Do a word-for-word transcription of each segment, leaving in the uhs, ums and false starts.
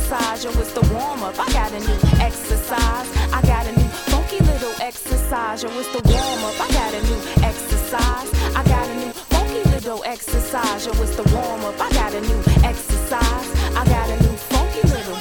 exercise, yo, it's the warm-up. I got a new exercise. I got a new funky little exercise, yo, it's the warm-up. I got a new exercise. I got a new funky little exercise, yo, it's the warm-up. I got a new exercise. I got a new funky little.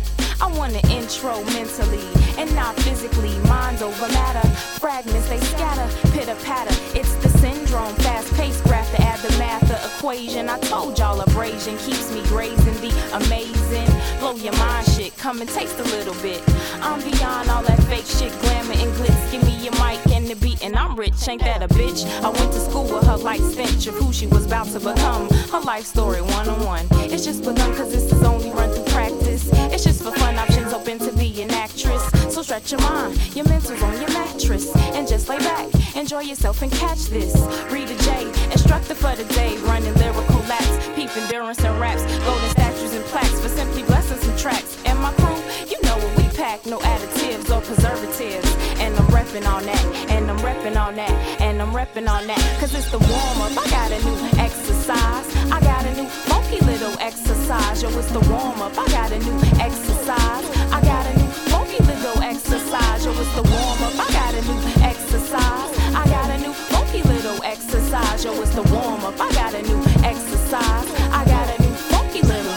I want an intro mentally and not physically. Minds over matter, fragments they scatter, pitter patter. It's the syndrome, fast-paced graph to add the math, the equation. I told y'all abrasion keeps me grazing the amazing. Blow your mind shit, come and taste a little bit. I'm beyond all that fake shit, glamour and glitz. Give me your mic and the beat and I'm rich, ain't that a bitch? I went to school with her light stench of who she was about to become. Her life story one-on-one. It's just begun cause this is only run through practice. It's just for fun, options open to be an actress. So stretch your mind, your mental's on your mattress. And just lay back, enjoy yourself and catch this. Rita J, instructor for the day, running lyrical laps, peep endurance and raps, golden statues and plaques for simply blessing some tracks. And my crew, you know what we pack, no additives or preservatives. And I'm reppin' on that, and I'm reppin' on that, and I'm reppin' on that. Cause it's the warm-up, I got a new exercise. I got a new funky little exercise, yo, it's the warm-up. I got a new exercise. I got a new funky little exercise, yo, it's the warm-up. I got a new exercise. I got a new funky little exercise, yo, it's the warm-up. I got a new exercise. I got a new funky little.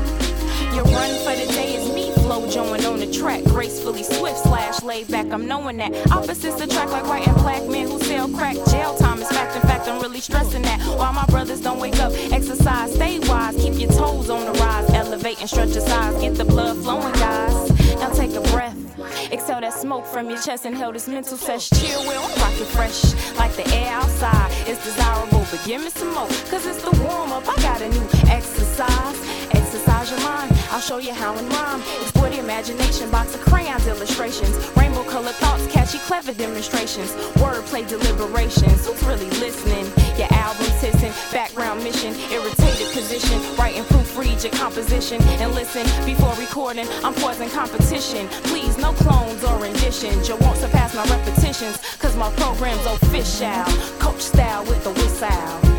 Your run for the day is me, flow join on the track, gracefully swift slash laid back. I'm knowing that opposites attract like white and black men who sell crack. Jail time is fact. In fact, I'm really stressing that. While my brothers don't wake up, exercise, stay wise, keep your toes on the rise, elevate and stretch your size, get the blood flowing, guys. Now take a breath. Exhale that smoke from your chest, inhale this mental sesh. Chill, well, I'm rockin' fresh, like the air outside. It's desirable, but give me some more, cause it's the warm-up. I got a new exercise. Exercise your mind, I'll show you how in rhyme. Explore the imagination, box of crayons, illustrations, rainbow colored thoughts, catchy, clever demonstrations, wordplay deliberations. Who's really listening? Your album's hissing, background mission, irritated position, write and proofread your composition, and listen before recording. I'm poison competition. Please, no clones or renditions. You won't surpass my repetitions, cause my program's official. Coach style with the whistle.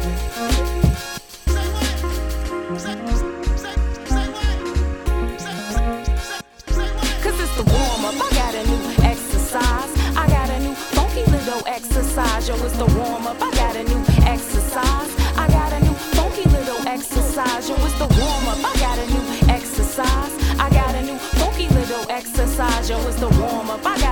The warm-up, I got a new exercise. I got a new funky little exercise, yo, it's the warm-up. I got a new exercise. I got a new funky little exercise, yo, it's the warm-up. I got a new exercise. I got a new funky little exercise, yo, it's the warm-up. I got